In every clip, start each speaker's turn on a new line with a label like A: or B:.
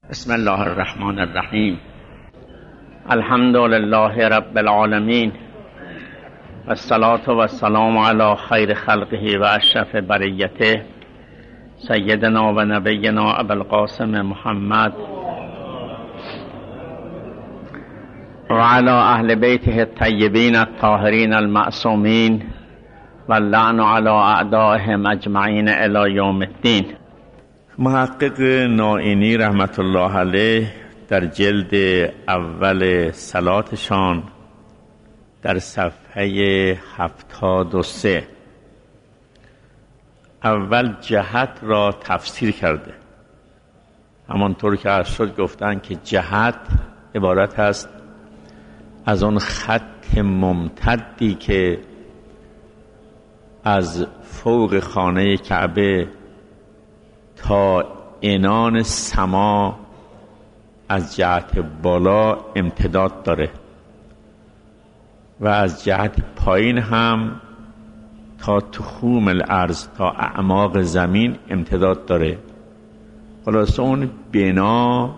A: بسم الله الرحمن الرحیم. الحمد لله رب العالمین و الصلاة و السلام علی خیر خلقه و اشرف بریته سیدنا و نبینا ابوالقاسم محمد و علی اهل بیته الطیبین الطاهرین المعصومین و اللعن علی اعدائهم اجمعین الی یوم الدین. محقق نائینی رحمت الله علیه در جلد اول صلاتشان در صفحه 73 اول جهت را تفسیر کرده. همانطور که عرض شد گفتن که جهت عبارت است از اون خط ممتدی که از فوق خانه کعبه تا عنان سما از جهت بالا امتداد داره و از جهت پایین هم تا تخوم الارض تا اعماق زمین امتداد داره. خلاصه اون بنا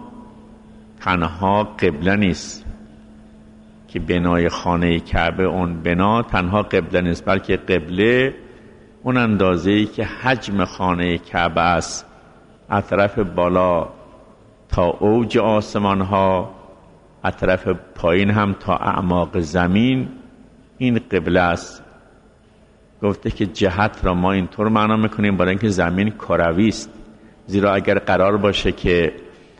A: تنها قبله نیست که بنای خانه کعبه، اون بنا تنها قبله نیست، بلکه قبله اون اندازه‌ای که حجم خانه کعبه است از طرف بالا تا اوج آسمان ها، از طرف پایین هم تا اعماق زمین، این قبله است. گفته که جهت را ما اینطور معنا میکنیم برای اینکه زمین کروی است، زیرا اگر قرار باشه که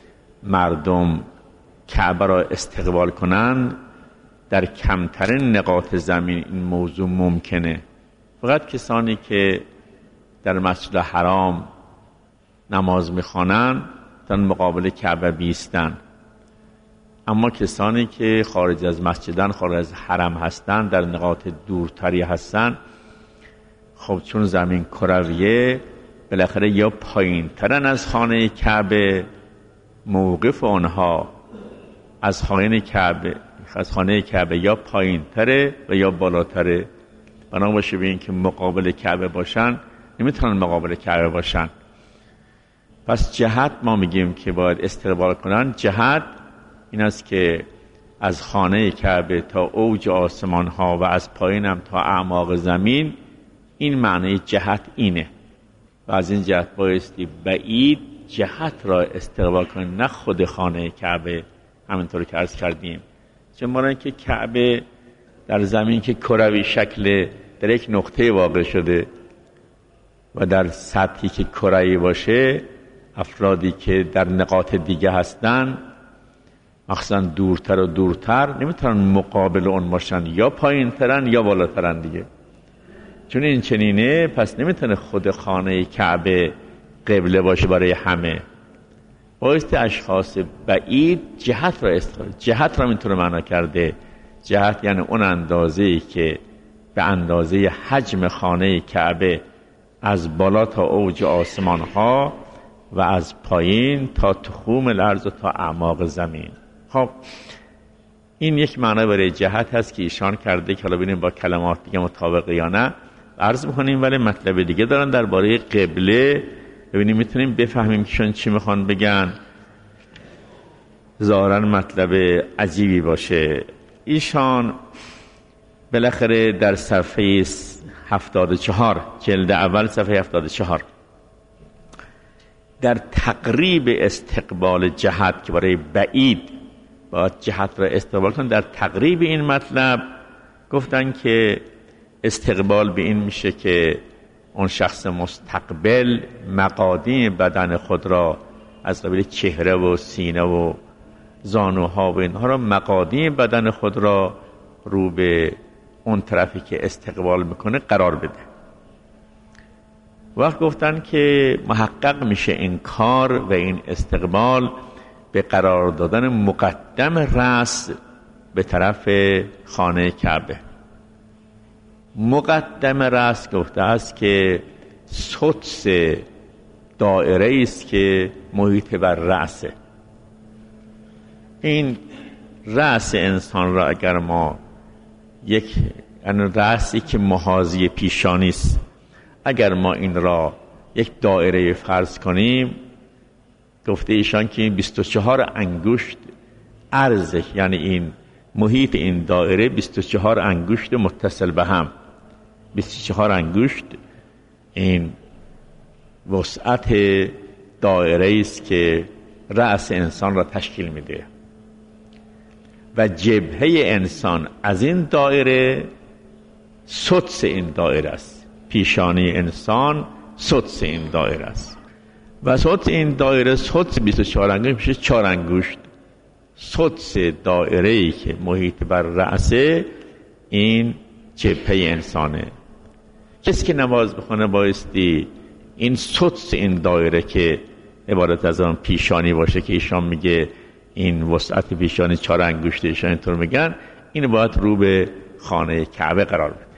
A: مردم کعبه را استقبال کنن در کمترین نقاط زمین این موضوع ممکنه. فقط کسانی که در مسجد حرام نماز میخوانن در مقابل کعبه بیستن، اما کسانی که خارج از مسجدن، خارج از حرم هستن، در نقاط دورتری هستن، خب چون زمین کرویه بالاخره یا پایین ترن از خانه کعبه، موقف آنها از خانه کعبه یا پایین تره و یا بالاتره. بنا باشه به این که مقابل کعبه باشن نمیتونن مقابل کعبه باشن. پس جهت ما میگیم که باید استقبال کنن. جهت این است که از خانه کعبه تا اوج آسمان ها و از پایین هم تا اعماق زمین، این معنی جهت اینه. و از این جهت بایستی بعید جهت را استقبال کنن، نه خود خانه کعبه. همینطور که عرض کردیم، چون برای اینکه کعبه در زمین که کروی شکل در یک نقطه واقع شده و در سطحی که کروی باشه، افرادی که در نقاط دیگه هستن مخصوصا دورتر و دورتر نمیتونن مقابل اون باشن، یا پایین ترن یا بالاترن دیگه. چون این چنینه پس نمیتونه خود خانه کعبه قبله باشه برای همه. بایستی اشخاص بعید جهت را اینطور معنا کرده. جهت یعنی اون اندازه‌ای که به اندازه حجم خانه کعبه از بالا تا اوج آسمان ها و از پایین تا تخوم الارض و تا اعماق زمین. خب این یک معنی برای جهت هست که ایشان کرده که حالا ببینیم با کلمات دیگه مطابقه یا نه عرض می‌کنیم. ولی مطلب دیگه دارن درباره قبله، ببینیم میتونیم بفهمیم که ایشان چی میخوان بگن. ظاهراً مطلب عجیبی باشه. ایشان بالاخره در صفحه 74 جلد اول صفحه 74 در تقریب استقبال جهت که برای بعید باید جهت را استقبال کن، در تقریب این مطلب گفتن که استقبال به این میشه که اون شخص مستقبل مقادیم بدن خود را از قبیل چهره و سینه و زانوها و اینها را، مقادیم بدن خود را رو به اون طرفی که استقبال میکنه قرار بده. وقت گفتن که محقق میشه این کار و این استقبال به قرار دادن مقدم رأس به طرف خانه کعبه. مقدم رأس گفته است که سدس دائره است که محیط بر رأسه. این رأس انسان را اگر ما یک رأسی که محاذی پیشانی است، اگر ما این را یک دایره فرض کنیم گفته ایشان که این 24 انگشت عرضش، یعنی این محیط این دایره 24 انگشت متصل به هم، 24 انگشت این وسعت دایره است که رأس انسان را تشکیل میده و جبهه انسان از این دایره سدس این دایره است. پیشانی انسان سدس این دایره است و سدس این دایره، سدس 24 انگشت میشه 4 انگشت. سدس دایره‌ای که محیط بر رأسه این جبهه انسانه. کسی که نماز بخونه بایستی این سدس این دایره که عبارت از آن پیشانی باشه که ایشان میگه این وسعت پیشانی 4 انگشت، ایشان اینطور میگن، این باید رو به خانه کعبه قرار بده.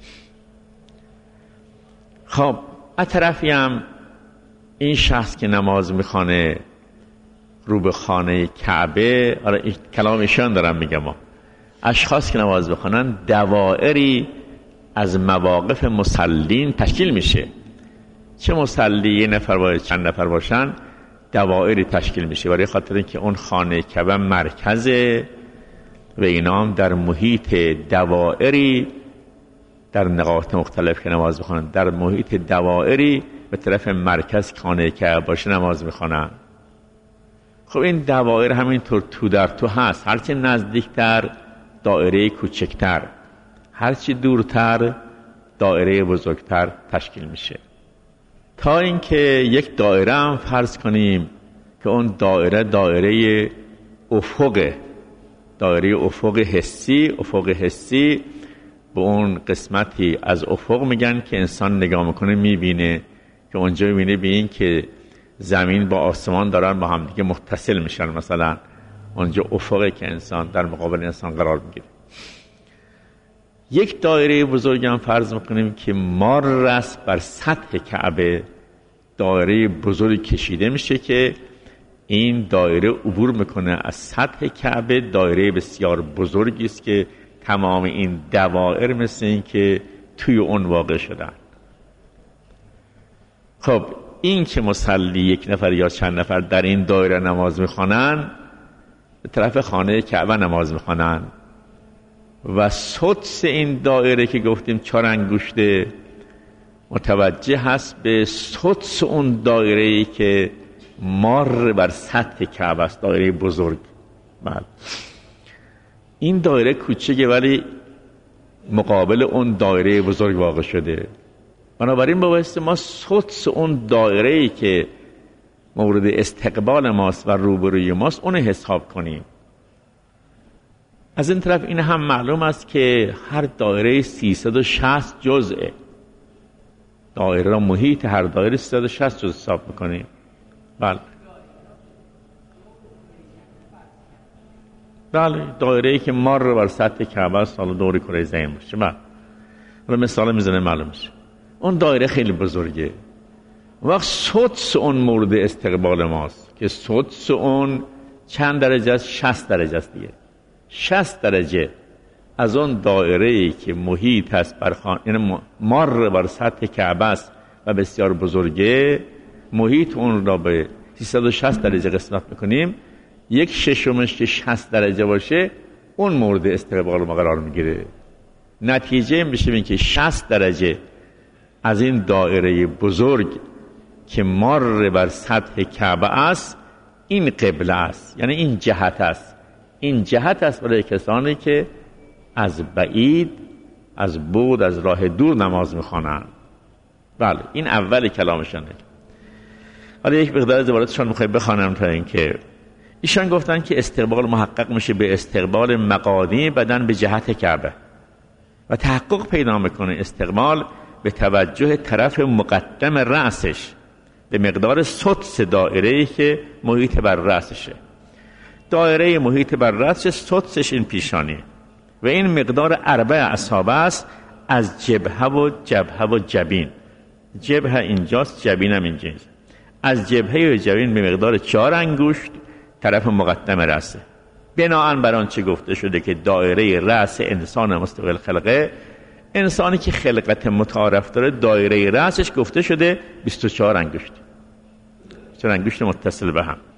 A: خب از طرفی هم این شخص که نماز میخونه رو به خانه کعبه، آره کلام ایشان دارم میگم، اشخاص که نماز بخونن دوائری از مواقف مسلین تشکیل میشه. چه مسلی یه نفر باید چند نفر باشن، دوائری تشکیل میشه برای خاطر اینکه اون خانه کعبه مرکزه و اینا هم در محیط دوائری در نقاط مختلف که نماز بخونن، در محیط دوائری به طرف مرکز خانه کعبه باشه نماز میخونن. خب این دوائر همینطور تو در تو هست، هرچی نزدیکتر دایره کوچکتر، هرچی دورتر دایره بزرگتر تشکیل میشه، تا اینکه یک دایره هم فرض کنیم که اون دایره افقه، دایره افق حسی. افق حسی به اون قسمتی از افق میگن که انسان نگاه میکنه میبینه که اونجا میبینه به این که زمین با آسمان دارن با هم دیگه متصل میشن، مثلا اونجا افقه که انسان در مقابل انسان قرار میگیره. یک دایره بزرگ هم فرض میکنیم که مار است بر سطح کعبه، دایره بزرگ کشیده میشه که این دایره عبور میکنه از سطح کعبه. دایره بسیار بزرگی است که تمام این دوائر مثل این که توی اون واقع شدن. خب این که مصلی یک نفر یا چند نفر در این دایره نماز میخوانن، به طرف خانه کعبه نماز میخوانن و سدس این دایره که گفتیم 4 انگشته متوجه هست به سدس اون دایره‌ای که مار بر سطح کعبه است، دایره بزرگ. بله این دایره کوچکه ولی مقابل اون دایره بزرگ واقع شده، بنابراین بایستی ما سدس اون دایره‌ای که مورد استقبال ماست و روبروی ماست اون حساب کنیم. از این طرف این هم معلوم است که هر دایره 360 جزءه، دایره را محیط هر دایره 360 جزء حساب میکنیم. بله دایره‌ای که مار رو بر سطح کعبه است، حالا دور کره زمین باشه. بله حالا مثال میزنه معلوم میشه اون دایره خیلی بزرگه. وقت سدس اون مورد استقبال ماست که سدس اون چند درجه است؟ 60 درجه است دیگه. 60 درجه از اون دایره‌ای که محیط است بر یعنی مار بر سطح کعبه است و بسیار بزرگه، محیط اون را به 360 درجه قسمت میکنیم، 1/6 که 60 درجه باشه اون مورد استقبال ما قرار میگیره. نتیجه این بشه این که 60 درجه از این دایره بزرگ که مار بر سطح کعبه است این قبله است، یعنی این جهت است. این جهت است برای کسانی که از بعید، از بعد، از راه دور نماز میخوانند. بله این اول کلامشانه. حالا یک مقدار از عبارتشان میخوایم بخوانم تا اینکه ایشان گفتن که استقبال محقق میشه به استقبال مقادیم بدن به جهت کعبه و تحقق پیدا میکنه استقبال به توجه طرف مقدم رأسش به مقدار سدس دایره‌ای که محیط بر رأسشه. دایره محیط بر رأسش سدسش این پیشانی و این مقدار 4 اصابع است از جبهه و جبین. جبهه اینجاست، جبین هم اینجاست. از جبهه و جبین به مقدار 4 انگشت طرف مقدم رأسه. بناهن بر آنچه گفته شده که دایره رأس انسان مستقل خلقه، انسانی که خلقت متعارف داره دایره رأسش گفته شده 24 انگشت، 24 انگشت متصل به هم.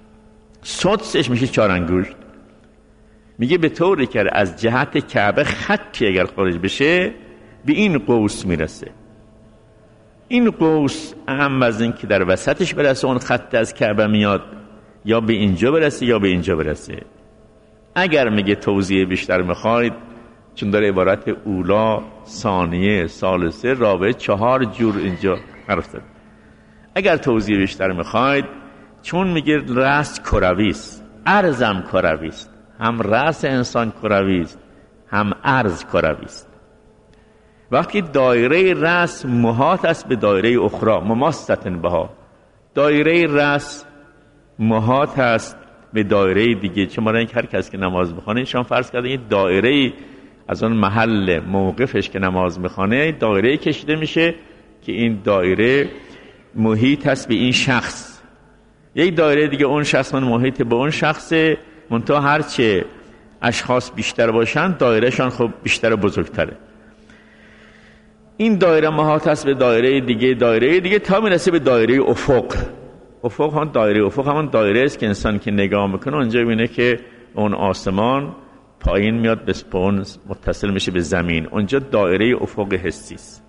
A: سدسش میشه 4 انگشت. میگه به طوری که از جهت کعبه خطی اگر خارج بشه به این قوس میرسه. این قوس اهم از این که در وسطش برسه اون خط از کعبه میاد، یا به اینجا برسه یا به اینجا برسه. اگر میگه توضیح بیشتر میخواید، چون داره عبارت اولا، ثانیه، ثالثه، رابعه، 4 جور اینجا حرف زده. اگر توضیح بیشتر میخواید، چون میگه رأس کروی است، عرضم کروی است، هم رأس انسان کروی است، هم عرض کروی است. وقتی دایره رأس محاط است به دایره اخرى مماستن بها، دایره رأس محاط است به دایره دیگه. چون برای اینکه هر کس که نماز میخوانه ایشان فرض کرده این دایره از اون محل موقفش که نماز میخوانه دایره کشیده میشه که این دایره محیط است به این شخص. یک دایره دیگه اون شخص من محیط به اون شخصه، منتها هرچه اشخاص بیشتر باشن دایرهشان خب بیشتر و بزرگتره. این دایره محاط است به دایره دیگه تا میرسه به دایره افق. افق هم دایره افق همون دایره است که انسان که نگاه میکنه اونجا ببینه که اون آسمان پایین میاد به اون متصل میشه به زمین. اونجا دایره افق حسی است.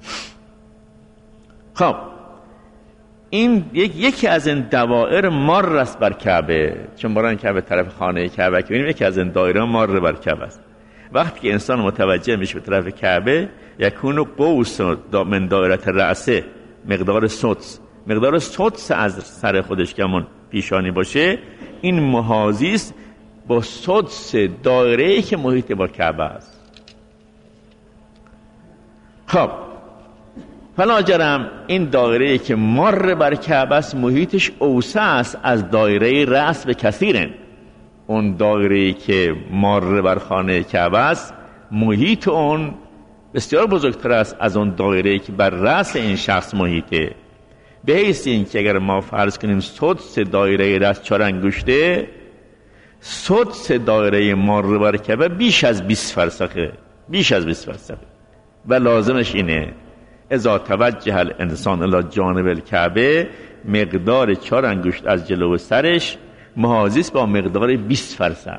A: خب این یکی از این دوائر مار است بر کعبه، چون برای کعبه طرف خانه کعبه که ببینیم یکی از این دایره مار بر کعبه است. وقتی که انسان متوجه میشه به طرف کعبه، یکون قوس من دایره رأسه مقدار سدس از سر خودش که همون پیشانی باشه، این محاذی است با سدس دایره‌ای که محیط با کعبه است. خب فلا جرم این دایره‌ای که مر بر کعبه است محیطش اوسع است از دایره رأس به کثیرن. اون دایره‌ای که مر بر خانه کعبه است محیط اون بسیار بزرگتر است از اون دایره‌ای که بر رأس این شخص محیطه. به حیث این که اگر ما فرض کنیم سدس دایره رأس 4 انگشته، سدس دایره مر بر کعبه بیش از 20 فرسخه. و لازمش اینه اذا توجه الانسان الی جانب الکعبه، مقدار 4 انگشت از جلو سرش محاذی است با مقدار 20 فرسخ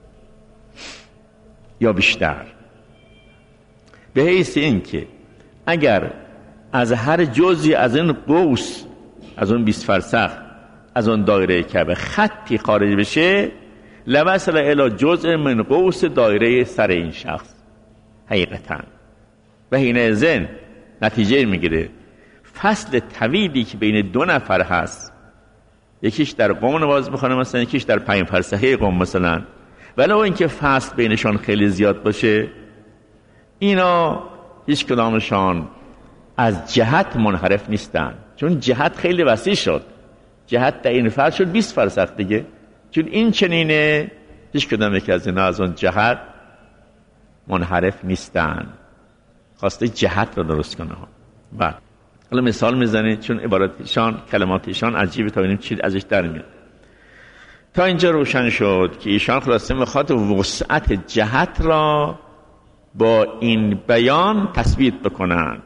A: یا بیشتر. به حیث این که اگر از هر جزئی از این قوس، از اون 20 فرسخ، از اون دایره کعبه خطی خارج بشه، لوصل الی جزء من قوس دایره سر این شخص حقیقتا. و حینئذ نتیجه میگیره فصل طویلی که بین 2 نفر هست، یکیش در قم نماز میخونه مثلا، یکیش در 5 فرسخه قم مثلا، ولو اینکه فصل بینشان خیلی زیاد باشه، اینا هیچ کدامشان از جهت منحرف نیستن، چون جهت خیلی وسیع شد. جهت در این فرض شد 20 فرسخ دیگه، چون این چنینه هیچ کدام یکی از اینا از اون جهت منحرف نیستن. خواسته جهت رو درست کنه. بعد حالا مثال میزنه، چون عباراتشان کلماتشان عجیبه تا ببینیم چی ازش در میاد. تا اینجا روشن شد که ایشان خلاصه میخواد وسعت جهت را با این بیان تثبیت بکنن.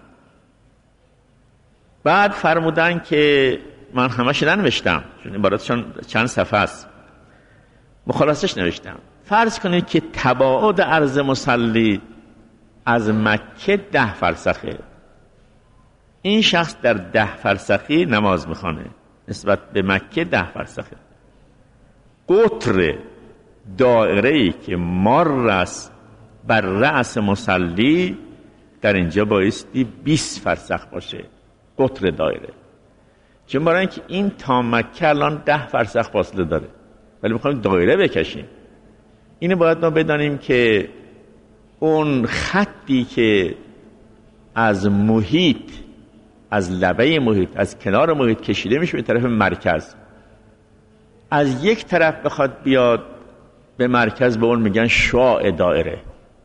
A: بعد فرمودن که من همش ننوشتم چون عباراتشان چند صفحه است، مخالصش نوشتم. فرض کنید که تباعد عرض مصلی از مکه 10 فرسخه. این شخص در 10 فرسخی نماز میخوانه، نسبت به مکه 10 فرسخه. قطر دایره‌ای که مر است بر رأس مصلی در اینجا بایستی 20 فرسخ باشه. قطر دایره، چون برای اینکه این تا مکه الان 10 فرسخ فاصله داره، ولی میخوایم دایره بکشیم. اینو باید ما بدانیم که اون خطی که از محیط، از لبه محیط، از کنار محیط کشیده میشه به طرف مرکز، از یک طرف بخواد بیاد به مرکز به اون میگن شعاع دایره.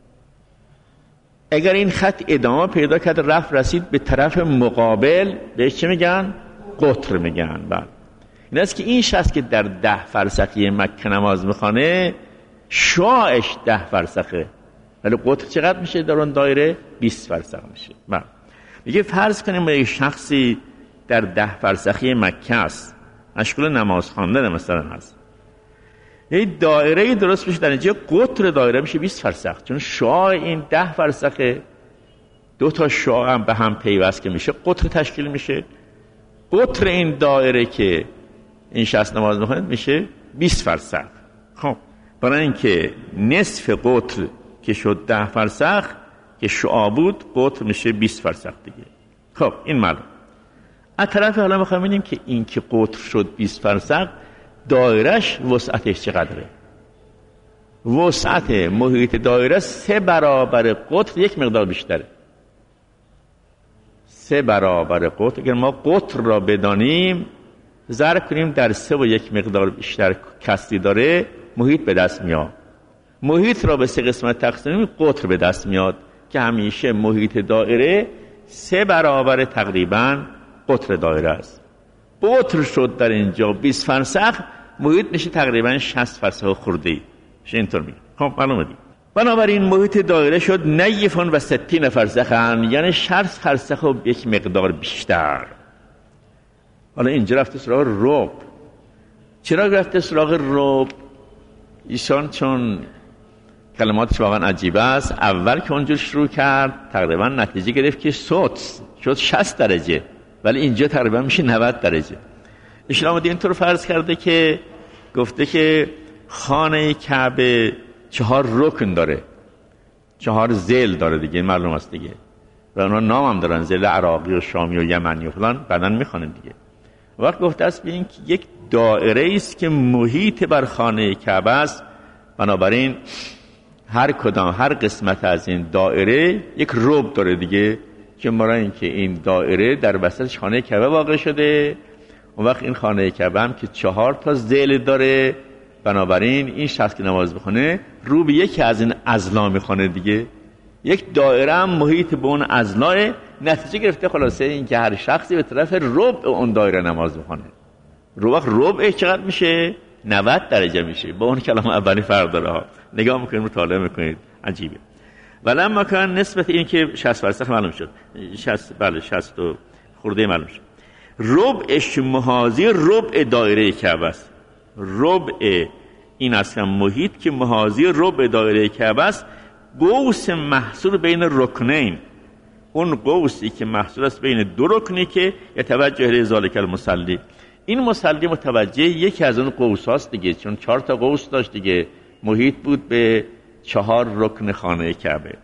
A: اگر این خط ادامه پیدا کرد رفت رسید به طرف مقابل، بهش چه میگن؟ قطر میگن. بعد این است که این شخص که در 10 فرسخی مکه نماز میخوانه شعاعش 10 فرسخه، ولی قطر چقدر میشه در اون دایره؟ 20 فرسخ میشه. بعد میگه فرض کنیم یک شخصی در 10 فرسخی مکه است، مشغول نماز خواندن مثلا هست، یه دایره درست بشه، در اینجا قطر دایره میشه 20 فرسخ، چون شعاع این 10 فرسخه، 2 تا شعاع هم به هم پیوست که میشه قطر تشکیل میشه. قطر این دایره که این شخص نماز میخونه میشه 20 فرسخ. خب برای اینکه نصف قطر که شد 10 فرسخ که شعاع بود، قطر میشه 20 فرسخ دیگه. خب این معلوم. از طرف حالا میخوایم ببینیم که این که قطر شد 20 فرسخ، دایرش وسعتش چقدره؟ وسعت محیط دایره 3 برابر قطر، یک مقدار بیشتره. 3 برابر قطر. اگر ما قطر را بدانیم، ضرب کنیم در 3 و یک مقدار بیشتر کسری داره، محیط به دست میاد. محیط را به 3 قسمت تقسیم قطر به دست میاد که همیشه محیط دایره 3 برابر تقریبا قطر دایره است. قطر شد در اینجا 20 فرسخ، محیط میشه تقریبا 60 فرسخ خرده‌ای. میشه اینطور میگه. خب معلومه دیگه. بنابراین محیط دایره شد 69 فرسخن، یعنی 60 فرسخ و یک مقدار بیشتر. حالا اینجا رفته سراغ ربع. چرا رفته سراغ ربع؟ ایشان چون کلماتش واقعا عجیبه است، اول که اونجور شروع کرد تقریبا نتیجه گرفت که سدس شد 60 درجه، ولی اینجا تقریبا میشه 90 درجه. اسلام دین اینطور فرض کرده که گفته که خانه کعبه 4 رکن داره، 4 ذیل داره دیگه، این معلوم است دیگه، و اونا نام هم دارن، ذیل عراقی و شامی و یمنی و فلان، بعدن میخوانن دیگه. وقت گفته است به این که یک دایره است که محیط بر خانه کعبه است، بنابراین هر کدام هر قسمت از این دایره یک ربع داره دیگه، که برای اینکه این دایره در وسط خانه کعبه واقع شده، اون وقت این خانه کعبه هم که 4 تا ذیل داره، بنابراین این شخص که نماز بخونه رو به یکی از این اضلاع میخونه دیگه، یک دایره هم محیط به اون اضلاع. نتیجه گرفته خلاصه این که هر شخصی به طرف ربع اون دایره نماز بخونه. وقت ربع چقدر میشه؟ 90 درجه میشه. با اون کلام اولی فرق داره ها. نگاه میکنید، مطالعه میکنید، عجیبه. ولما کان نسبت این که 60 فرسخ معلوم شد، 60 بله 60 خورده معلوم شد. ربعش محاذی ربع دایره کعبه است. ربع این است که محیط که محاذی ربع دایره کعبه است، قوس محصور بین رکنین، اون قوسی که محصور است بین 2 رکنی که یتوجه الی ذالک المصلی، این مصلی متوجه یکی از اون قوس هاست دیگه، چون 4 تا قوس داشت دیگه، محیط بود به 4 رکن خانه کعبه.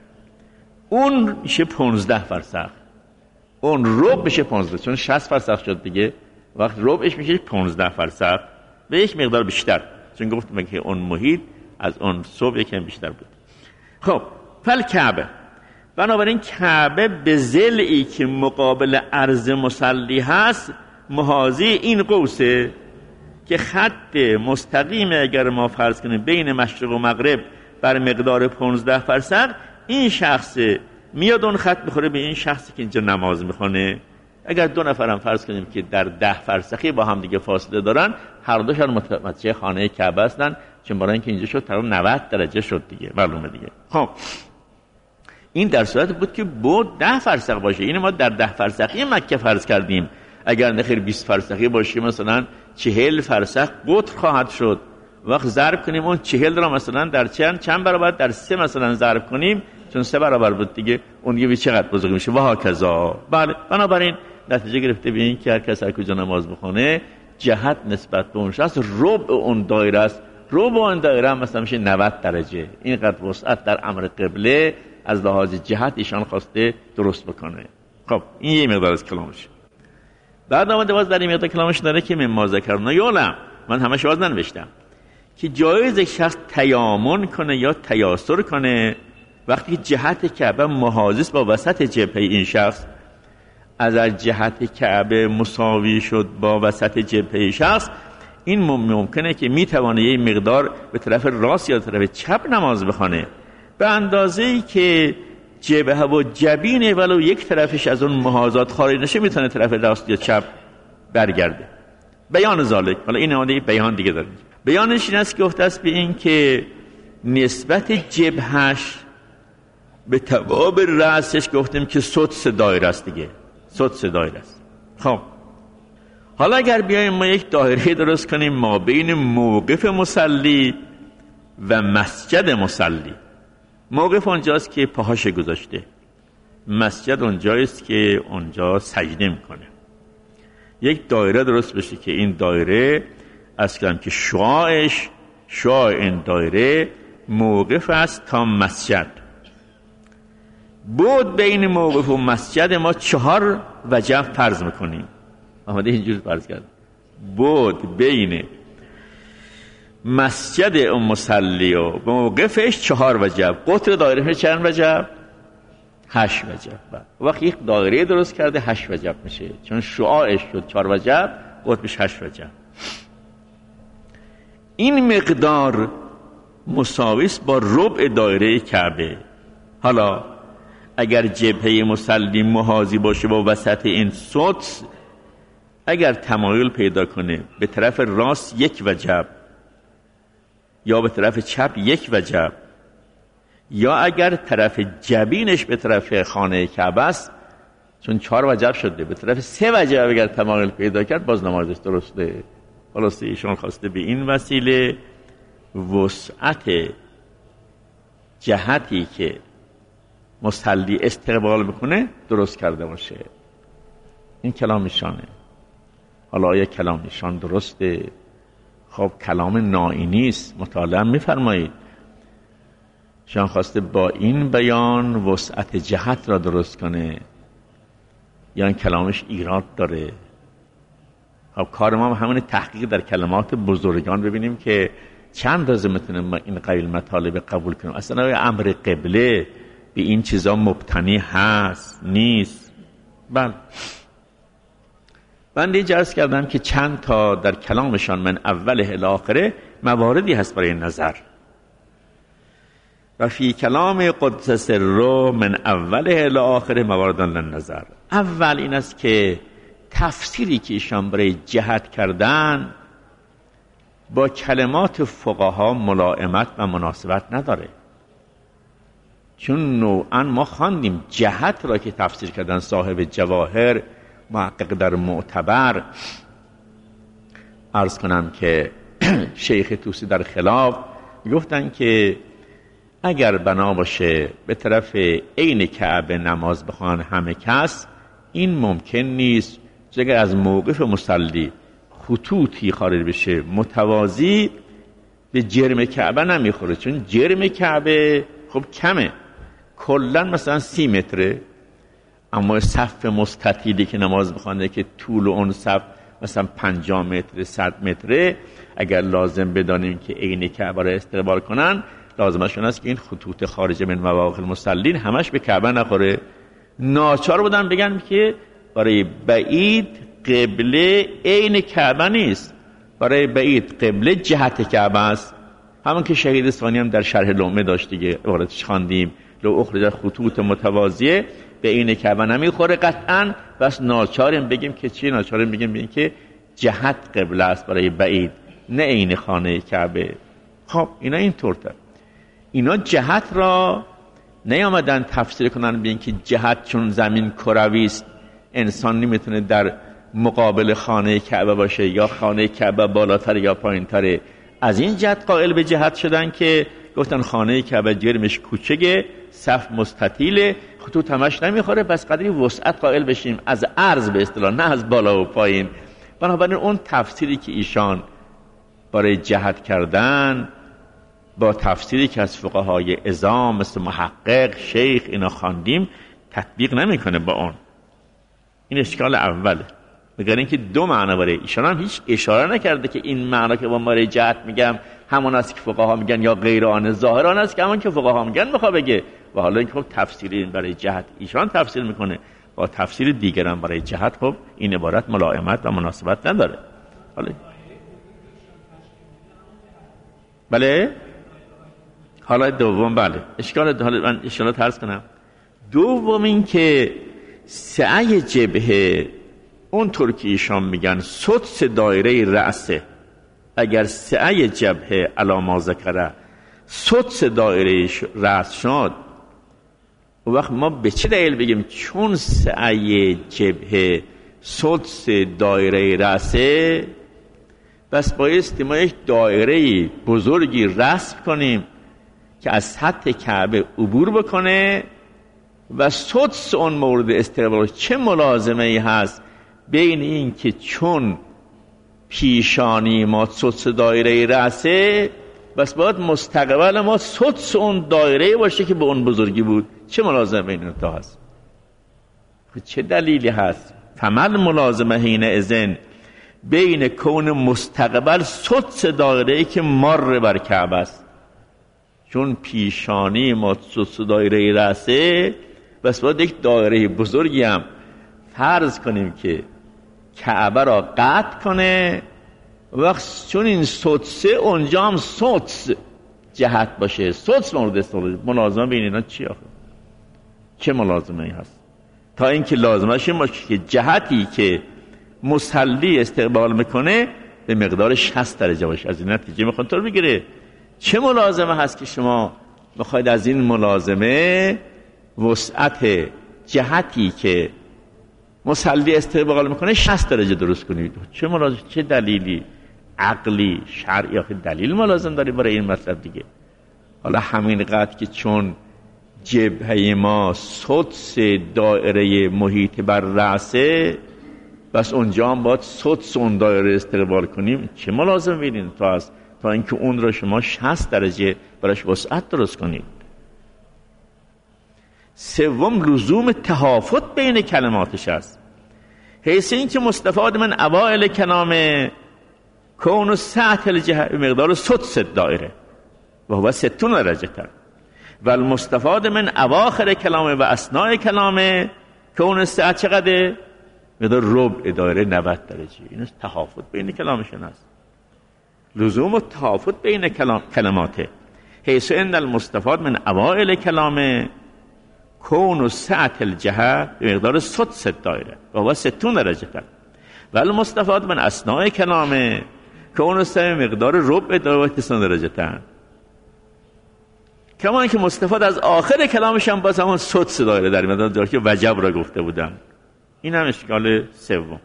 A: اون میشه 15 فرسخ، اون ربع میشه 15، چون 60 فرسخ شد دیگه، وقت ربعش میشه 15 فرسخ به یک مقدار بیشتر، چون گفتم که اون محیط از اون صوب یکم بیشتر بود. خب فل کعبه، بنابراین کعبه به ضلعی که مقابل عرض مصلی هست محاذی این قوسه که خط مستقیم اگر ما فرض کنیم بین مشرق و مغرب بر مقدار 15 فرسخ، این شخص میاد اون خط میخوره به این شخصی که اینجا نماز میخونه. اگر 2 نفرم فرض کنیم که در 10 فرسخی با هم دیگه فاصله دارن، هر دوشون متوجه خانه کعبه هستن، چون برای اینکه اینجا شد تقریبا 90 درجه شد دیگه، معلومه دیگه. خب این در صورت بود که بود 10 فرسخ باشه. این ما در 10 فرسخی مکه فرض کردیم، اگر نخیر 20 فرسخی باشه مثلا 40 فرسخ قطر خواهد شد. وقت ضرب کنیم اون 40 را مثلا در چند برابر؟ در 3 مثلا ضرب کنیم، چون 3 برابر بود دیگه، اون دیگه چقدر بزرگ میشه و هاکذا. بله، بنابراین نتیجه گرفته به این که هر کس هر کجا نماز بخونه جهت نسبت به اون شخص ربع اون دایره است. ربع اون دایره هم مثلا میشه 90 درجه. اینقدر وسعت در امر قبله از لحاظ جهت ایشان خواسته درست بکنه. خب این یه مقدار از کلامش. بعد آمده باز در این مقدار کلامش داره که مما ذکرنا یعلم، من همش باز ننوشتم، که جایز یک شخص تیامن کنه یا تیاسر کنه وقتی جهت کعبه محاذی است با وسط جبهه این شخص. از جهت کعبه مساوی شد با وسط جبهه شخص، این ممکنه که میتوانه یه مقدار به طرف راست یا طرف چپ نماز بخونه، به اندازه‌ای که جبهه و جبینه ولو یک طرفش از اون محاذات خارج نشه میتونه طرف راست یا چپ برگرده. بیان ذالک، حالا این آمده بیان دیگه داره. بیانش این است که گفته است به این که نسبت جبهش به تواب رأسش گفتیم که سدس دایره است دیگه، سدس دایره است. خب حالا اگر بیایم ما یک دایره درست کنیم ما بین موقف مصلی و مسجد مصلی. موقف اونجاست که پاهاش گذاشته، مسجد اونجاست که اونجا سجده میکنه. یک دایره درست بشه که این دایره اصلا که شعاع این دایره موقف است تا مسجد. بود بین موقف و مسجد ما 4 وجب فرض میکنیم. آمده اینجور فرض کرد. بود بین مسجد ام مصلی و موقفش 4 وجب. قطر دایره چند وجب؟ 8 وجب. وقتی یک دایره درست کرده 8 وجب میشه، چون شعاعش شد 4 وجب، قطرش 8 وجب. این مقدار مساوی است با ربع دایره کعبه. حالا اگر جبهه مصلی محاذی باشه با وسط این سدس، اگر تمایل پیدا کنه به طرف راست 1 وجب یا به طرف چپ 1 وجب، یا اگر طرف جبینش به طرف خانه کعبه است، چون 4 وجب شده، به طرف 3 وجب اگر تمایل پیدا کرد باز نمازش درسته. خلاصه ایشان خواسته به این وسیله وسعت جهتی که مصلی استقبال میکنه درست کرده باشه. این کلام ایشانه. حالا آیا کلام ایشان درسته؟ خب کلام نائینی است. مطالعه میفرمایید ایشان خواسته با این بیان وسعت جهت را درست کنه یا این کلامش ایراد داره؟ خب کار ما همون تحقیق در کلمات بزرگان ببینیم که چند روز میتونیم ما این قبیل مطالب قبول کنیم. اصلا امر قبله به این چیزا مبتنی هست نیست. بله من دیگه عرض کردم که چند تا در کلامشان من اوله الی آخره مواردی هست برای نظر. و فی کلام قدس سره من اوله الی آخره موارد للنظر. اول این است که تفسیری که ایشان برای جهت کردن با کلمات فقها ملائمت و مناسبت نداره، چون نوعا ما خواندیم جهت را که تفسیر کردن صاحب جواهر محقق در معتبر، عرض کنم که شیخ توسی در خلاف گفتن که اگر بنا باشه به طرف عین کعبه نماز بخوان همه کس، این ممکن نیست. اگر از موقف مصلی خطوطی خارج بشه متوازی، به جرم کعبه نمیخوره، چون جرم کعبه خب کمه، کلن مثلا 30 متره، اما صف مستطیلی که نماز بخوانده که طول اون صف مثلا 50 متر 100 متره، اگر لازم بدانیم که عین کعبه را استقبال کنن، لازمشون است که این خطوط خارج من مواقع المصلین همش به کعبه نخوره. ناچار بودن بگن که برای بعید قبله عین کعبه نیست، برای بعید قبله جهت کعبه است. همون که شهید اصفهانی هم در شرح لومه داشت دیگه، عبارتش خواندیم لو اخرج خطوط متوازیه به عین کعبه نمیخوره قطعا، بس ناچاریم بگیم که چی؟ ناچاریم بگیم که جهت قبله است برای بعید، نه عین خانه کعبه. خب اینا اینطور تا اینا جهت را نیامدن تفسیر کنن ببین که جهت چون زمین کروی است انسان نمیتونه در مقابل خانه کعبه باشه، یا خانه کعبه بالاتر یا پایینتره. از این جهت قائل به جهت شدن که گفتن خانه کعبه جرمش کوچگه، صف مستطیله، خطوط همش نمیخوره، بس قدری وسعت قائل بشیم از عرض به اصطلاح، نه از بالا و پایین. بنابراین اون تفسیری که ایشان برای جهت کردن با تفسیری که از فقهای عظام مثل محقق شیخ اینا خواندیم تطبیق نمیکنه با اون. این اشکال اوله. مگر اینکه دو معنا برای ایشان هم هیچ اشاره نکرده که این معنا که با برای جهت میگم همون است که فقها میگن یا غیر آن، ظاهران است که همون که فقها میگن میخواد بگه. و حالا اینکه خب تفسیری برای جهت ایشان تفسیر میکنه با تفسیر دیگران برای جهت، خب این عبارت ملائمت و مناسبت نداره. حالا بله حالا دوم، بله اشکال، حالا من اشکالات عرض کنم. دوم این که سعی جبهه اونطور که ایشان میگن سدس دایره رأسه، اگر سعی جبهه علی ما ذکره سدس دایره رأس شد، و وقت ما به چه دلیل بگیم چون سعی جبهه سدس دایره رأسه، بس بایستی ما یک دایره بزرگی رسم کنیم که از سطح کعبه عبور بکنه و سدس اون مورد استقبال. چه ملازمه ای هست بین این که چون پیشانی ما سدس دایره رأسه، بس باید مستقبل ما سدس اون دایره باشه که به اون بزرگی بود. چه ملازمه بین این تا هست؟ چه دلیلی هست؟ فمل ملازمه حین اذن بین کون مستقبل سدس دایره ای که مر بر کعبه است. چون پیشانی ما سدس دایره رأسه، بس باید یک دایره بزرگی هم فرض کنیم که کعبه را قطع کنه. وقت چون این سدسه اونجا هم سدس جهت باشه، سدس مورد استقبال. ملازمه بین اینا چی آخه؟ چه ملازمه ای هست؟ تا اینکه لازمش این باشه که جهتی که مصلی استقبال میکنه به مقدار 60 درجه باشه. از این نتیجه میخوان طور بگیره. چه ملازمه هست که شما میخواید از این ملازمه وسعت جهتی که مصلی استقبال میکنه 60 درجه درست کنید؟ چه ملازمه؟ چه دلیلی عقلی شرعی آخه دلیل ملازم داری برای این مطلب دیگه؟ حالا همین قدر که چون جبهه ما سدس دایره محیط بر رأسه، بس اونجا هم باید سدس اون دایره استقبال کنیم. چه ملازم بینید تا اینکه اون رو شما 60 درجه براش وسعت درست کنید. سوم لزوم تهافت بین کلماتش است، حیث این که مستفاد من اوائل کلامه کون و سطح الجهه مقدار سدس دایره و هو 60 درجه تر، و المستفاد من اواخر کلامه و اثناء کلامه کون سطح چقدر؟ مقدار ربع دایره 90 درجه. این تهافت بین کلامشون است. لزوم و تهافت بین کلماته، حیث ان المستفاد من اوائل کلامه کون و سطح الجهه مقدار سدس دایره و هو 60 درجه تر، و المستفاد من اثناء کلامه کون و سطح مقدار ربع دایره و 90 درجه تر. کما اینکه مستفاد از آخر کلامش هم باز همون سدس دایره در میاد، در که وجب را گفته بودم. این هم اشکال سوم.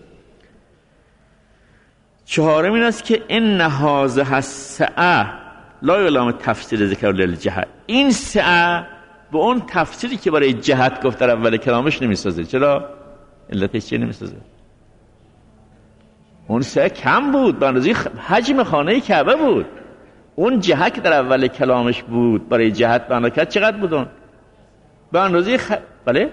A: چهارم این است که ان هذه السعه لا یلام تفسیر ذکر للجهه. این سعه به اون تفسیری که برای جهت گفت در اول کلامش نمیسازه. چرا؟ علتش چیه نمیسازه؟ اون سعه کم بود، به اندازه حجم خانه کعبه بود. اون جهت که در اول کلامش بود برای جهت بیان کرد چقدر بودن؟ به اندازه بله؟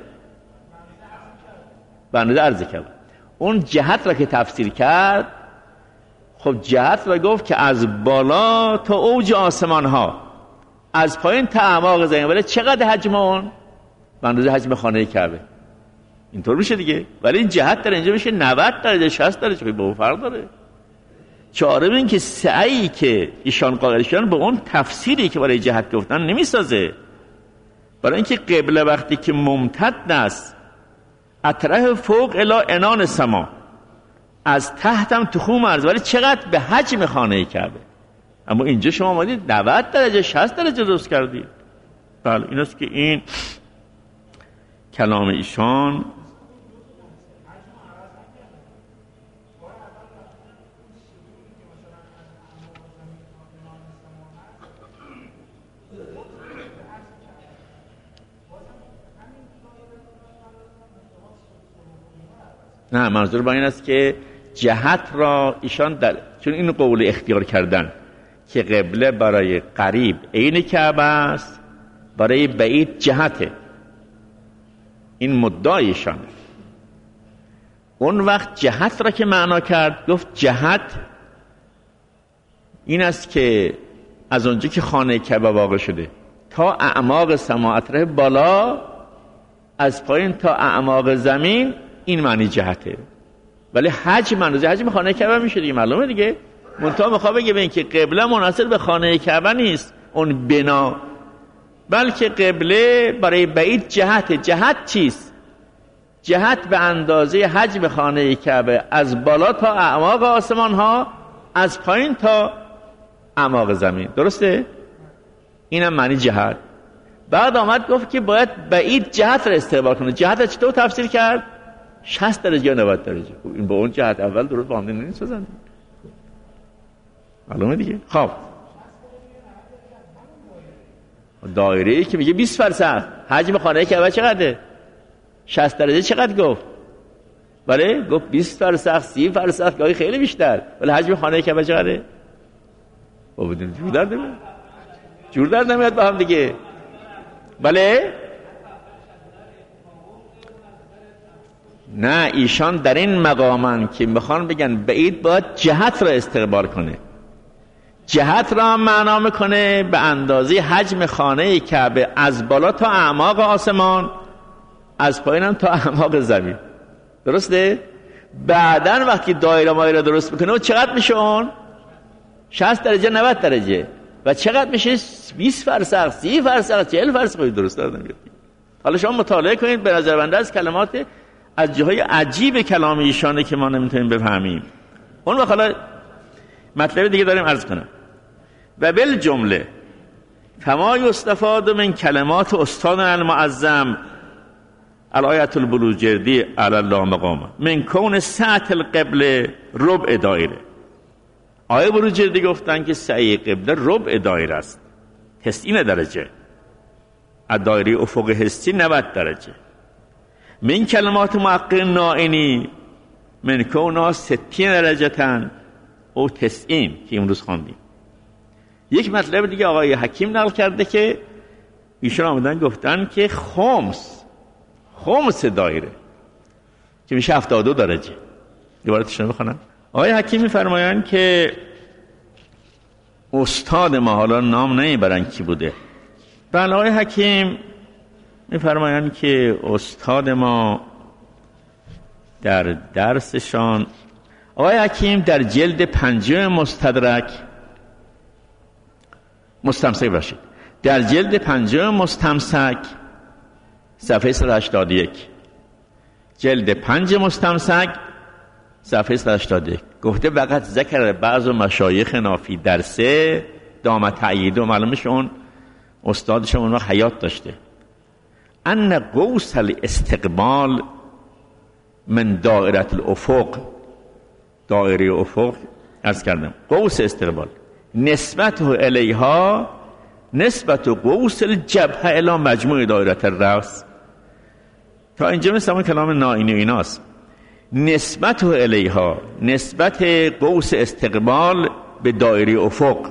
A: به اندازه عرض کعبه. اون جهت را که تفسیر کرد، خب جهت را گفت که از بالا تا اوج آسمان ها، از پایین تا اعماق زمین. ولی چقدر حجم اون؟ به اندازه حجم خانه کعبه. اینطور میشه دیگه. ولی این جهت در اینجا میشه 90 درجه 60 درجه، با فرق داره. چهارم این که سعی که ایشان قائلشان به اون تفسیری که برای جهت گفتن نمیسازه. برای اینکه قبله وقتی که ممتد است اطرح فوق الی انان سما، از تحتم تخوم عرض، ولی چقدر به حجم خانه کعبه. اما اینجا شما آمدید 90 درجه 60 درجه درست کردید. بله این است که این کلام ایشان نه، منظور با این است که جهت را ایشان چون این قول اختیار کردن که قبله برای قریب عین کعبه است، برای بعید جهته، این مدعایشان. اون وقت جهت را که معنا کرد گفت جهت این است که از اونجا که خانه کعبه واقع شده تا اعماق سماعت ره بالا، از پایین تا اعماق زمین، این معنی جهته. ولی حجم منوزه حجم خانه کعبه میشه دیگه، معلومه دیگه. منتها میخواه بگه به این که قبله منحصر به خانه کعبه نیست اون بنا، بلکه قبله برای بعید جهته. جهت چیست؟ جهت به اندازه حجم خانه کعبه، از بالا تا اعماق آسمان ها، از پایین تا اعماق زمین. درسته؟ اینم معنی جهت. بعد آمد گفت که باید بعید جهت را استقبال کنه. جهت را چطور تفسیر کرد؟ 60 درجه یا 90 درجه. این با اون جهت اول درست با هم نمیسازن. معلومه دیگه. خب دایره‌ای که میگه 20 فرسخ، حجم خانه کعبه چقدره؟ 60 درجه چقدر گفت؟ بله گفت 20 فرسخ، 30 فرسخ، گاهی خیلی بیشتر. ولی حجم خانه کعبه چقدره؟ با بدون جور در نمیاد با هم دیگه. بله نه، ایشان در این مقامن که میخوان بگن بعید باید جهت را استقبال کنه. جهت را معنا میکنه به اندازه حجم خانه کعبه از بالا تا اعماق آسمان، از پایین هم تا اعماق زمین. درسته؟ بعدن وقتی دایره مایره درست میکنه و چقدر میشه اون؟ 60 درجه 90 درجه. و چقدر میشه؟ 20 فرسخ، 30 فرسخ، 40 فرسخ. درست دارم میگم. حالا شما مطالعه کنید، به نظر بنده از کلمات از جاهای عجیب کلام ایشانه که ما نمیتونیم بفهمیم. اون وقت حالا مطلب دیگه داریم عرض کنم. و بالجمله فما یستفاد من کلمات استاد المعظم الآیت البروجردی علی الله مقام من کون سطح القبله ربع دایره. آیه بروجردی گفتن که سعی قبله ربع دایره است، 90 درجه. از دایره افق حسی 90 درجه. من کلمات محقق نائینی من کونا 60 درجه تن او 90 که امروز خواندیم. یک مطلب دیگه آقای حکیم نقل کرده که ایشون آمدن گفتن که خمس دایره که میشه 72 درجه. عبارتشون بخونم. آقای حکیم میفرمایند که استاد ما، حالا نام نمیبرن کی بوده، بله آقای حکیم میفرمایند که استاد ما در درسشان، آقای حکیم در جلد 5 مستدرک مستمسک باشید، در جلد 5 مستمسک صفحه 181، جلد 5 مستمسک صفحه 181 گفته وقت ذکر بعض مشایخنا فی درسه دام تأیید، و معلومش اون استادشون اون وقت حیات داشته، ان قوس الاستقبال من دائره الافق، دایره افق عرض کردم، قوس استقبال نسبت الیها نسبت قوس الجبهه الی مجموع دایره الراس. تا اینجا مثل کلام نائینی و ایناست. نسبت الیها نسبت قوس استقبال به دایره افق.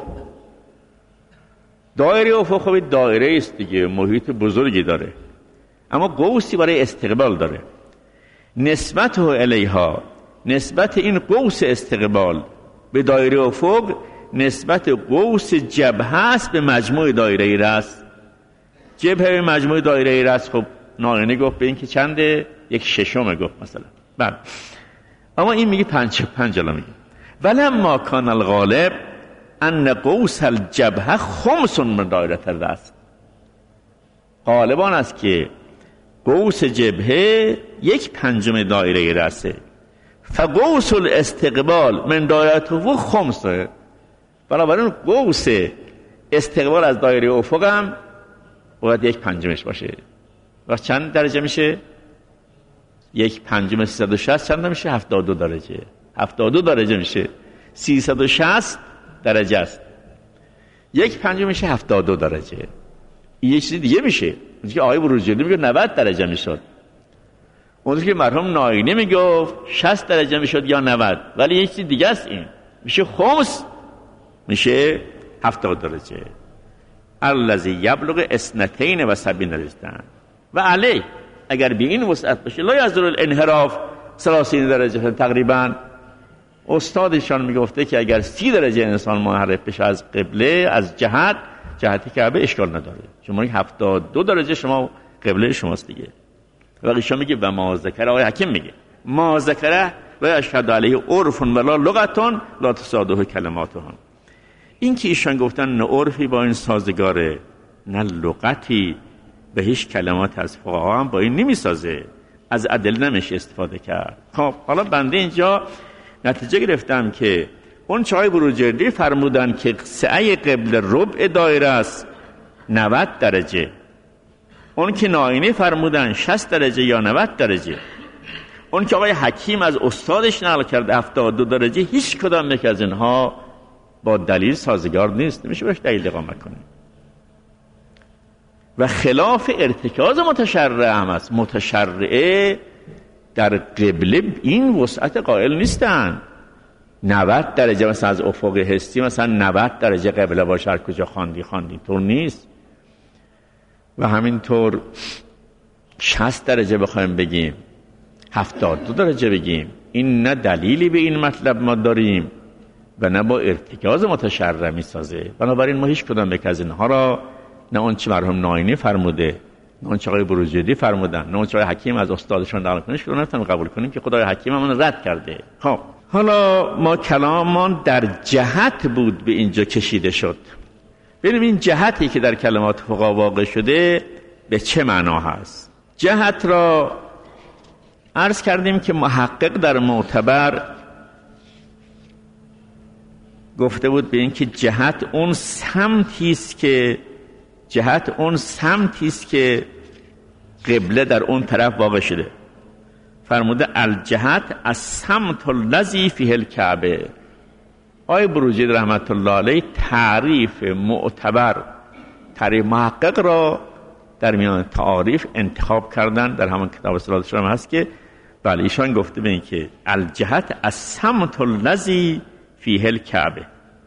A: دایره افق خب دایره است دیگه، محیط بزرگی داره، اما قوسی برای استقبال داره. نسبت الیها نسبت این قوس استقبال به دایره افق نسبت قوس جبهه است به مجموع دایره راس. جبهه مجموع دایره راس خب نائینی گفت به این که چنده؟ 1/6 گفت مثلا. بله اما این میگه 5 الان میگه ولما کان الغالب ان قوس الجبهه خمس من دایره الراس. غالبان است که قوس جبهه 1/5 دایره راسه. فقوس الاستقبال من دایره افق خمسه. بنابراین قوس استقبال از دایره افق هم باید 1/5 باشه. و چند درجه میشه؟ 1/5 360 چند میشه؟ 72 درجه. 72 درجه میشه 360 درجه است. 1/5 میشه 72 درجه. این یک چیز دیگه میشه. اونجا که آیه بروجردی میگه 90 درجه میشد. اونجا که مرحوم نائینی میگفت 60 درجه میشد یا 90. ولی یک چیز دیگه است، این میشه خمس، میشه 70 درجه. الذی یبلغ 72 درجه. و علی اگر به این وسعت بشه لا یضر الانحراف 30 درجه تقریبا. استادشان میگفته که اگر 30 درجه انسان منحرف بشه از قبله، از جهت کعبه، اشکال نداره. شما 72 درجه شما قبله شماست دیگه. و ایشان میگه و ما ذکر، آقای حکیم میگه ما ذکره و اشهد علیه عرف ولا لغتون لا تصادف کلماتهم. این که ایشان گفتن نه عرفی با این سازگاره نه لغتی، به هیچ کلمات از فقها هم با این نمیسازه، از ادله نمیشه استفاده کرد. خب حالا بنده اینجا نتیجه گرفتم که اون چای بروجردی فرمودن که سعی قبل ربع دایره است 90 درجه، اون که نائینی فرمودن 60 درجه یا 90 درجه. اون که آقای حکیم از استادش نقل کرده 72 درجه، هیچ کدام یک از اینها با دلیل سازگار نیست، نمیشه بهش دلیل اقامت کنه و خلاف ارتکاز متشرع هم است. متشرعه در قبله این وسعت قائل نیستن 90 درجه مثلا از افق هستی مثلا 90 درجه قبله باشه هر کجا خواندی طور نیست. و همینطور 60 درجه بخوایم بگیم 72 درجه بگیم، این نه دلیلی به این مطلب ما داریم و نه با ارتکاز متشرع میسازه. بنابراین ما هیچ کدام یک از اینها را، نه اون چه مرحوم ناینی فرموده، نه اون چه آقای بروجردی فرمودن، نه اون چه آقای حکیم از استادشون نقل کنه، شروع نمیتونیم قبول کنیم که خدای حکیم همون رد کرده. خب حالا ما کلامان در جهت بود به اینجا کشیده شد. ببینیم این جهتی که در کلمات فقها واقع شده به چه معنا هست. جهت را عرض کردیم که محقق در معتبر گفته بود به این که جهت اون سمتی است که قبله در اون طرف واقع شده. فرموده الجهت از سمت الذی فیه الکعبه. آقای بروجردی رحمت الله علیه تعریف معتبر، تعریف محقق را در میان تعاریف انتخاب کردن. در همان کتاب صلات شما هست که بله ایشان گفته به این که الجهت از سمت الذی فیه الکعبه.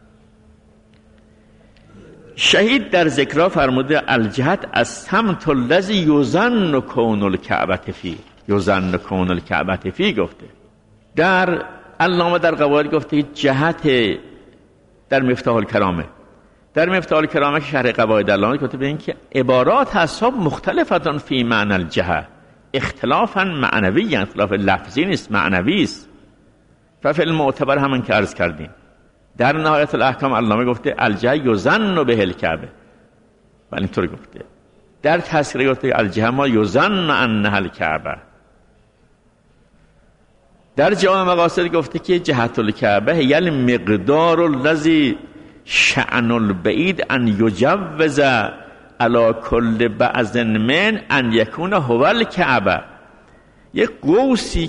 A: شهید در ذکرها فرموده الجهت از سمت الذی یظن کون الکعبه فی، یظن کون الکعبه فی گفته. در علامه در قواعد گفته جهت در مفتاح الکرامه، در مفتاح الکرامه که شرح قواعد علامه گفته به این که عبارات اصحاب مختلفتان فی معنی الجهه، اختلافا معنوی، اختلاف لفظی نیست، معنوی است. ففی المعتبر همون که عرض کردیم. در نهایت الاحکام علامه گفته الجهه یظن به الکعبه، ولی اینطور گفته. در تذکره گفته الجهه ما یظن انها الکعبه. در جامع مقاصد گفته که جهت الکعبه یعنی مقدار الذی شأن البعید ان یجوز علی کل بعض من ان یکون هو الکعبه. یک قوسی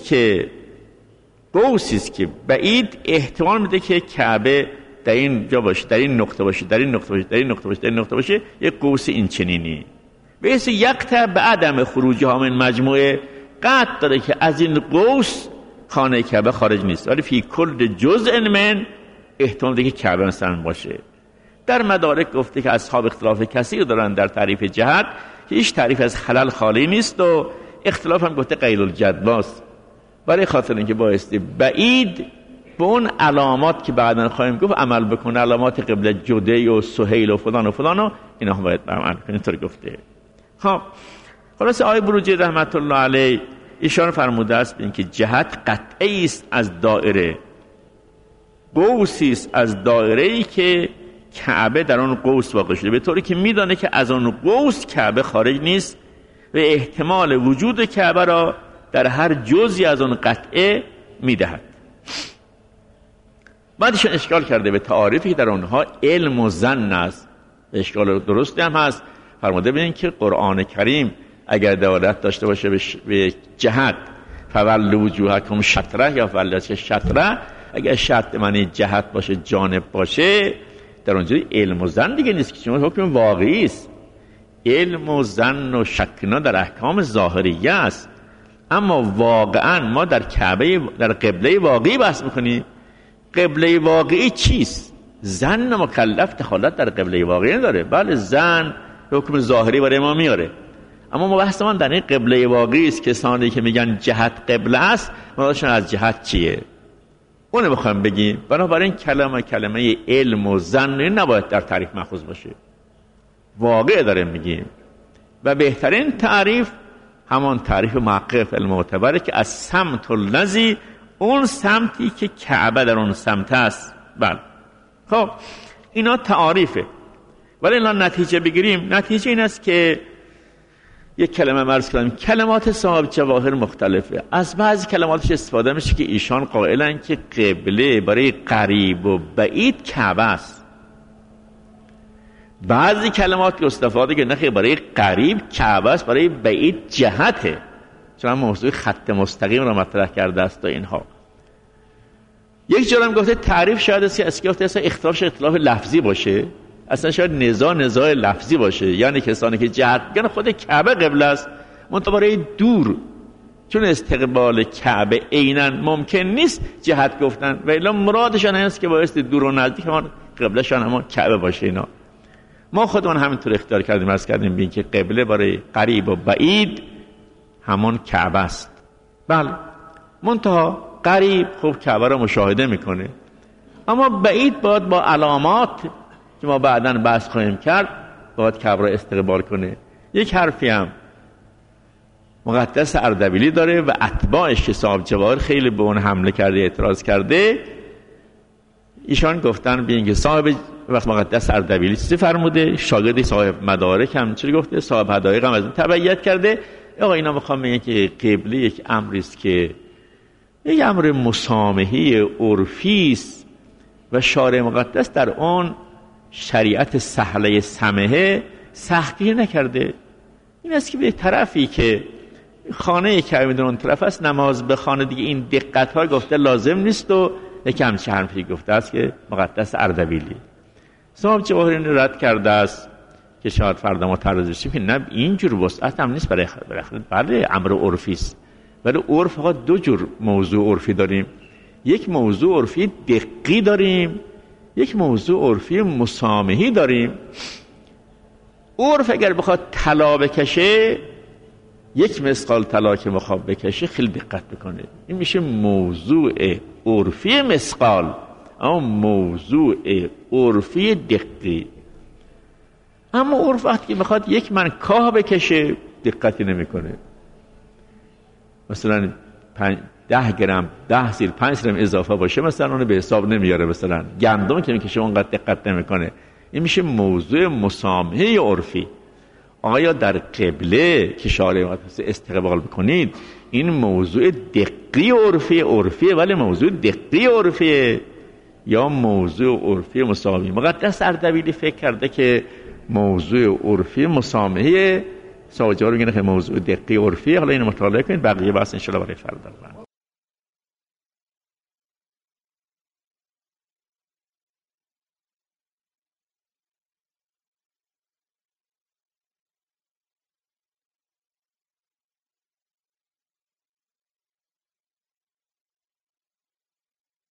A: است که بعید احتمال میده که کعبه در این جا باشه، در این نقطه باشه، در این نقطه باشه، در این نقطه باشه، در این نقطه باشه. یک قوس این چنینی به اسم یقطع به عدم خروجها من مجموعه قطع داره که از این قوس خانه کعبه خارج نیست، ولی فی کل جزء من احتمال ده که کعبه مثلا باشه. در مدارک گفته که اصحاب اختلاف کثیر دارن در تعریف جهت که هیچ تعریف از خلل خالی نیست و اختلاف هم گفته غیر الجدواست، برای خاطر اینکه بایستی بعید به اون علامات که بعداً خواهیم گفت عمل بکنه، علامات قبله جدی و سهیل و فلان و فلان و اینا هم باید عمل کنه. اینطور گفته. خب خلاص آقای بروجردی رحمت الله علیه ایشان فرموده است به اینکه جهت قطعی است از دایره، قوسی است از دایره‌ای که کعبه در اون قوس واقع شده، به طوری که میدانه که از اون قوس کعبه خارج نیست و احتمال وجود کعبه را در هر جزئی از اون قطعه میدهد. بعدش اشکال کرده به تعاریفی که در اونها علم و ظن است. اشکال درستی هم هست. فرموده ببینید که قرآن کریم اگر دلالت داشته باشه به جهت فولوا وجوهکم شطره یا فولوا شطره، اگر شرط معنی جهت باشه جانب باشه، در اونجا علم و ظن دیگه نیست که چون حکم واقعی است. علم و ظن و شکنا در احکام ظاهریه است، اما واقعا ما در کعبه در قبله واقعی بحث میکنیم. قبله واقعی چیست؟ ظن مکلف دخالت در قبله واقعی نداره. بله ظن حکم ظاهری برای ما میاره، اما ما بحث ما در این قبله واقعی است. کسانی که میگن جهت قبله است، مرادشون از جهت چیه اونو میخوایم بگیم. بنابراین کلمه علم و ظن نباید در تعریف مأخوذ باشه، واقع داریم میگیم. و بهترین تعریف همان تعریف محقق المعتبره که از سمت الذی، اون سمتی که کعبه در اون سمت است. بله خب اینا تعاریفه، ولی الان نتیجه بگیریم. نتیجه این است که یک کلمه مرز کردم، کلمات صاحب جواهر مختلفه. از بعضی کلماتش استفاده میشه که ایشان قائلن که قبله برای قریب و بعید کعبه است. بعضی کلمات که استفاده که نخیر برای قریب کعبه است، برای بعید جهته. چون موضوع خط مستقیم را مطرح کرده است و اینها. یک جا هم گفته تعریف شاید است که از گفته است اختلاف لفظی باشه، اصلا شاید نزاع لفظی باشه، یعنی کسانی که جهتگن خود کعبه قبله است منتظر دور، چون استقبال کعبه عیناً ممکن نیست جهت گفتن و الا مرادشان این است که باعث دور و نزدیک همان قبلشان همان کعبه باشه. اینا ما خودمون همینطور اختیار کردیم، عرض کردیم ببین که قبله برای قریب و بعید همان کعبه است. بله منتها قریب خوب کعبه را مشاهده میکنه، اما بعید باید با علامات که ما بعداً بحث خواهیم کرد باید کعبه را استقبال کنه. یک حرفی هم مقدس اردبیلی داره و اتباعش که صاحب جواهر خیلی به اون حمله کرده، اعتراض کرده. ایشان گفتن ببین که صاحب وقت مقدس اردبیلی چیزی فرموده، شاگردی صاحب مدارک هم چیزی گفته، صاحب حدایق هم از این تبعیت کرده. آقا اینا میخوام بگن که قبله یک امری است که یک امر مسامحی عرفی است و شارع مقدس در اون شریعت سهله سمحه سختگیری نکرده. این است که به طرفی که خانه کعبه میدون اون طرف است نماز بخوانه دیگه این دقت ها گفته لازم نیست و یک همچه حرفی گفته است که مقدس اردبیلی. صاحب جواهر این رد کرده است که شاید فردا ما تعرض بشیم که نه اینجور وسعت هم نیست برای بله امر عرفی است، ولی عرف فقط دو جور موضوع عرفی داریم، یک موضوع عرفی دقیقی داریم، یک موضوع عرفی مسامحی داریم. عرف اگر بخواد طلا بکشه، یک مثقال طلا که بخواد بکشه خیلی دقت بکنه، این میشه موضوع عرفی مثقال، اما موضوع عرفی دقیقی. اما عرف وقتی که بخواد یک من کاه بکشه دقتی نمیکنه، مثلا 10 گرم 10 زیر 5 گرم اضافه باشه مثلا اون به حساب نمیاره، مثلا گندم که میکشه اونقدر دقت نمیکنه. این میشه موضوع مسامحه عرفی. آیا در قبله که شارع مقدس استقبال بکنید این موضوع دقیقی عرفیه ولی موضوع دقیقی عرفیه یا موضوع عرفی مسامحه؟ مقدس اردبیلی فکر کرده که موضوع عرفی مسامحه، صاحب جواهر میگه موضوع دقیقی عرفیه. حالا اینو مطالعه کنید، بقیه بحث ان شاء الله برای فردا.